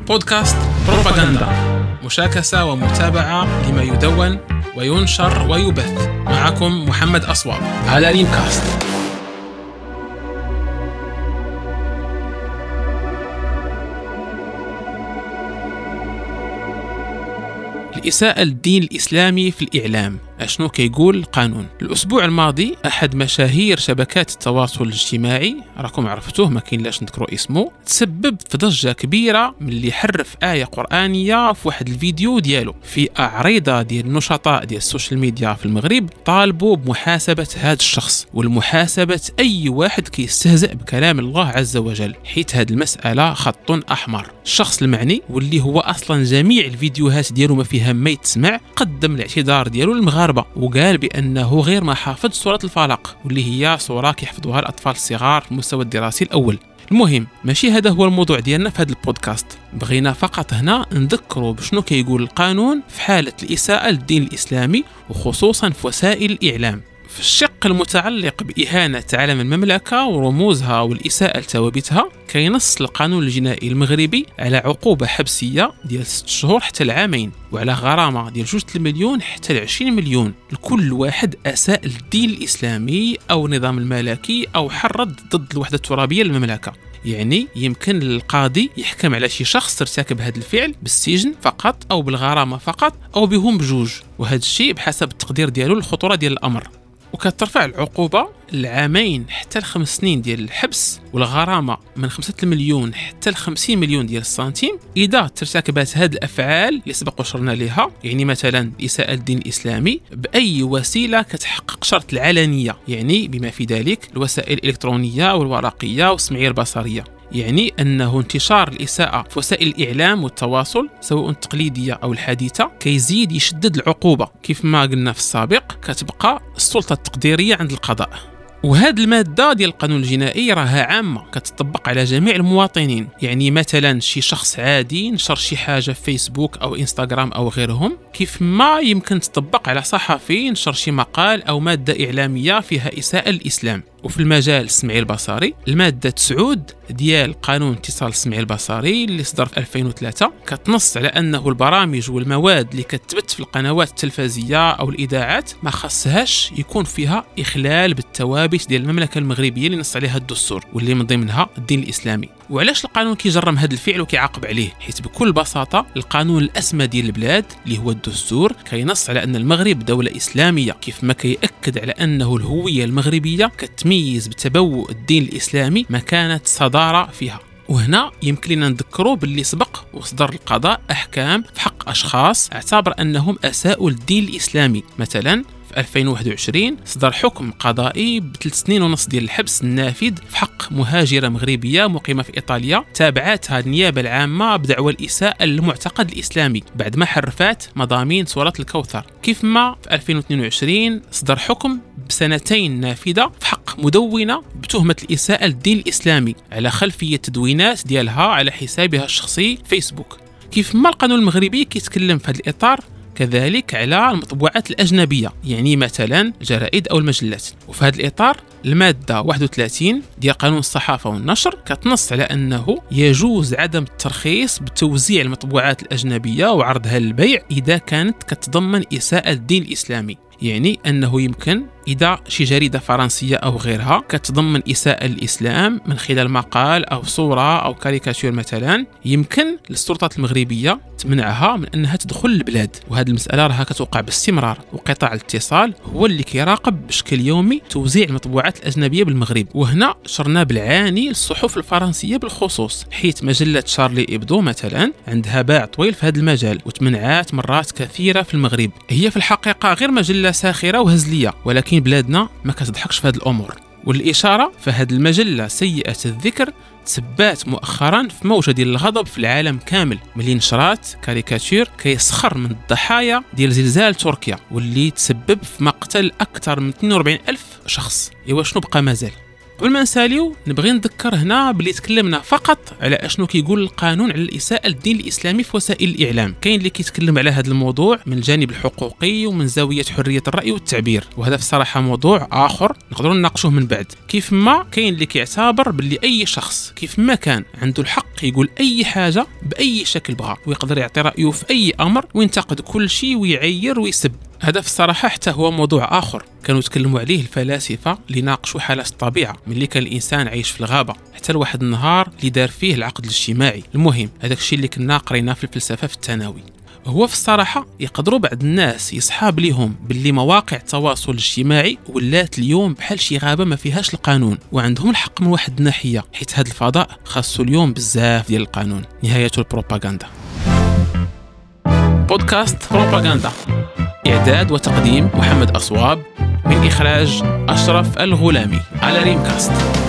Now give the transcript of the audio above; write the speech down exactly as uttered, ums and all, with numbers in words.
بودكاست بروباغندا، مشاكسة ومتابعة لما يدون وينشر ويبث. معكم محمد أصواب على ريمكاست. الإساءة للدين الإسلامي في الإعلام، أشنو كيقول القانون؟ الأسبوع الماضي أحد مشاهير شبكات التواصل الاجتماعي، راكم عرفتوه ما كاين لاش نذكروا اسمه، تسبب في ضجة كبيرة من اللي حرف آية قرآنية في واحد الفيديو ديالو. في عريضة ديال النشطاء ديال السوشيال ميديا في المغرب طالبوا بمحاسبة هذا الشخص والمحاسبة أي واحد كيستهزئ بكلام الله عز وجل، حيت هذه المسألة خط أحمر. الشخص المعني واللي هو أصلا جميع الفيديوهات ديالو ما فيها ما يتسمع، قدم الاعتذار ديالو للمغاربة وقال بأنه غير ما حافظ سورة الفلق، واللي هي سورة كيحفظوها الأطفال الصغار في المستوى الدراسي الأول. المهم ماشي هذا هو الموضوع ديالنا في هذا البودكاست، بغينا فقط هنا نذكروا بشنو كيقول القانون في حالة الإساءة للدين الإسلامي وخصوصا في وسائل الإعلام. في الشق المتعلق بإهانة علم المملكة ورموزها والإساءة لثوابتها، كينص القانون الجنائي المغربي على عقوبة حبسية ديال ست شهور حتى العامين، وعلى غرامة ديال جوج المليون حتى العشرين مليون لكل واحد أساء للدين الإسلامي أو النظام الملكي أو حرض ضد الوحدة الترابية للمملكة. يعني يمكن القاضي يحكم على شي شخص ارتكب هذا الفعل بالسجن فقط أو بالغرامة فقط أو بهم بجوج، وهذا الشيء بحسب التقدير ديالو الخطورة ديال الأمر. وكترفع العقوبة العامين حتى الخمس سنين ديال الحبس، والغرامة من خمسة مليون حتى الخمسين مليون ديال السنتيم إذا ترتكبت هذه الأفعال اللي سبق وشرنا لها، يعني مثلا إساءة للدين الإسلامي بأي وسيلة كتحقق شرط العلنية، يعني بما في ذلك الوسائل الإلكترونية والورقية والسمعية البصرية. يعني أنه انتشار الإساءة في وسائل الإعلام والتواصل سواء التقليدية أو الحديثة كيزيد يشدد العقوبة. كيف ما قلنا في السابق كتبقى السلطة التقديرية عند القضاء. وهذه المادة ديال القانون الجنائي راها عامة كتطبق على جميع المواطنين. يعني مثلا شي شخص عادي نشر شي حاجة في فيسبوك أو إنستغرام أو غيرهم، كيف ما يمكن تطبق على صحفي نشر شي مقال أو مادة إعلامية فيها إساءة للإسلام. وفي المجال السمعي البصري، المادة تسعة ديال قانون اتصال السمعي البصري اللي صدر في ألفين وثلاثة كتنص على أنه البرامج والمواد اللي كتبث في القنوات التلفزية أو الإذاعات ما خصهاش يكون فيها إخلال بالثوابت ديال المملكة المغربية اللي نص عليها الدستور واللي من ضمنها الدين الإسلامي. وعلاش القانون كيجرم هذا الفعل وكيعاقب عليه؟ حيث بكل بساطة القانون الأسمى ديال البلاد اللي هو الدستور كينص على أن المغرب دولة إسلامية، كيف ما كيأكد على أنه الهوية المغربية كتميز بتبوء الدين الإسلامي مكانة صدارة فيها. وهنا يمكن لنا نذكروا باللي سبق وصدر القضاء أحكام في حق أشخاص اعتبر أنهم أساءوا للدين الإسلامي. مثلا في ألفين وواحد وعشرين صدر حكم قضائي بثلاث سنين ونص ديال الحبس النافذ في حق مهاجرة مغربية مقيمة في إيطاليا تابعتها النيابة العامة بدعوى الإساءة للمعتقد الإسلامي بعد ما حرفات مضامين سورة الكوثر. كيف ما في ألفين واثنين وعشرين صدر حكم بسنتين نافذة في حق مدونة بتهمة الإساءة للدين الإسلامي على خلفية تدوينات ديالها على حسابها الشخصي فيسبوك. كيف ما القانون المغربي كيتكلم في هذا الإطار كذلك على المطبوعات الأجنبية، يعني مثلا جرائد أو المجلات. وفي هذا الإطار المادة واحد وثلاثين ديال قانون الصحافة والنشر كتنص على أنه يجوز عدم الترخيص بتوزيع المطبوعات الأجنبية وعرضها للبيع إذا كانت كتضمن إساءة للدين الإسلامي. يعني أنه يمكن إذا شي جريدة فرنسية أو غيرها كتضمن إساءة للإسلام من خلال مقال أو صورة أو كاريكاتير مثلا، يمكن للسلطات المغربية تمنعها من أنها تدخل البلاد. وهذه المسألة راها كتوقع باستمرار، وقطاع الاتصال هو اللي كيراقب بشكل يومي توزيع المطبوعات الأجنبية بالمغرب. وهنا شرنا بالعاني للصحف الفرنسية بالخصوص، حيث مجلة شارلي إبدو مثلا عندها باع طويل في هذا المجال وتمنعات مرات كثيرة في المغرب. هي في الحقيقة غير مجلة ساخرة وهزلية، ولكن بلادنا ما كتضحكش في هذه الأمور. والإشارة فهذه المجلة سيئة الذكر تسبات مؤخرا في موجة ديال الغضب في العالم كامل، ملي نشرات كاريكاتير كيسخر من الضحايا ديال زلزال تركيا واللي تسبب في مقتل أكثر من اثنين وأربعين ألف شخص. إيوا شنو بقى مازال؟ قبل ما نساليو نبغي نذكر هنا بلي تكلمنا فقط على اشنو كيقول القانون على الاساءه للدين الاسلامي في وسائل الاعلام. كاين اللي كيتكلم على هذا الموضوع من الجانب الحقوقي ومن زاويه حريه الراي والتعبير، وهذا في الصراحه موضوع اخر نقدروا نناقشوه من بعد. كيف ما كاين اللي كيعتبر باللي اي شخص كيف ما كان عنده الحق يقول اي حاجه باي شكل بغى، ويقدر يعطي رايه في اي امر وينتقد كل شيء ويعير ويسب. هذا في الصراحة حتى هو موضوع آخر كانوا يتكلموا عليه الفلاسفة اللي ناقشوا حالة الطبيعة من اللي كان الإنسان عايش في الغابة حتى لواحد النهار اللي دار فيه العقد الاجتماعي. المهم هذاك الشيء اللي كنا قريناه في الفلسفة في الثانوي. هو في الصراحة يقدروا بعض الناس يصحاب ليهم باللي مواقع التواصل الاجتماعي ولات اليوم بحال شي غابة ما فيهاش القانون، وعندهم الحق من واحد الناحية حيت هذا الفضاء خاصو اليوم بزاف ديال القانون. نهاية البروباغندا. بودكاست بروباغندا، إعداد وتقديم محمد أصواب، من إخراج أشرف الغلامي على ريمكاست.